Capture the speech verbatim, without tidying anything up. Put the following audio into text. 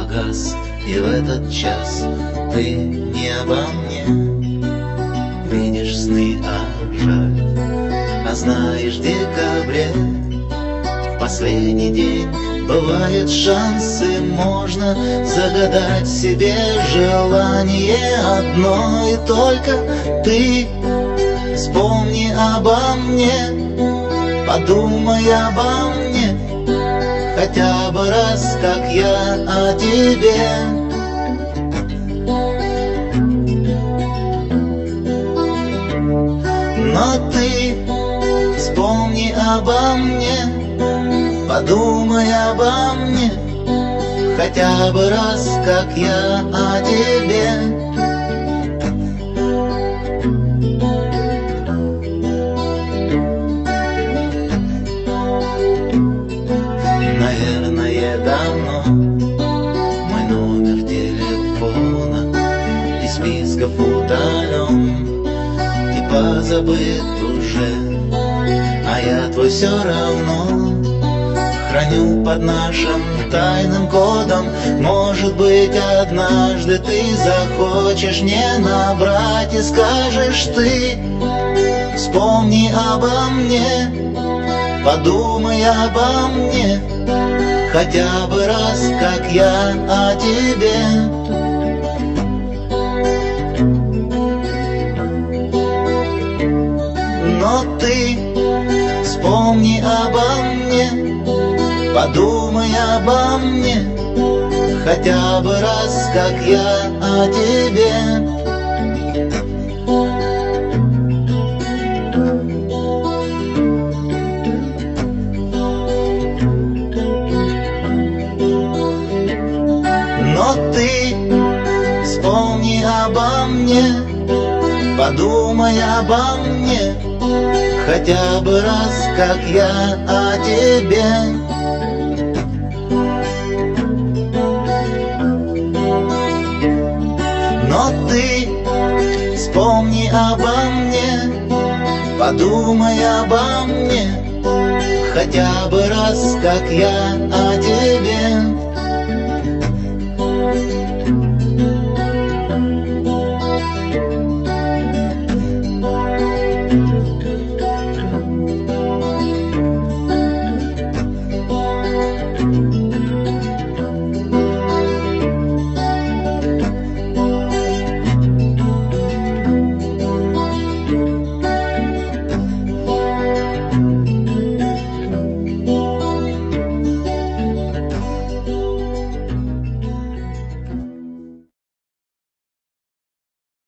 погас, и в этот час ты не обо мне. Видишь сны, а жаль, а знаешь, в декабре в последний день бывают шансы, можно загадать себе желание одно, и только ты вспомни обо мне, подумай обо мне, хотя бы раз, как я о тебе. Но ты вспомни обо мне, подумай обо мне, хотя бы раз, как я о тебе. Наверное, давно мой номер телефона из списков удален и позабыт уже, а я твой все равно храню под нашим тайным кодом. Может быть, однажды ты захочешь мне набрать и скажешь ты: вспомни обо мне, подумай обо мне, хотя бы раз, как я о тебе. Но ты вспомни обо мне, подумай обо мне, хотя бы раз, как я о тебе. Но ты вспомни обо мне, подумай обо мне, хотя бы раз, как я о тебе. Но ты вспомни обо мне, подумай обо мне, хотя бы раз, как я о тебе.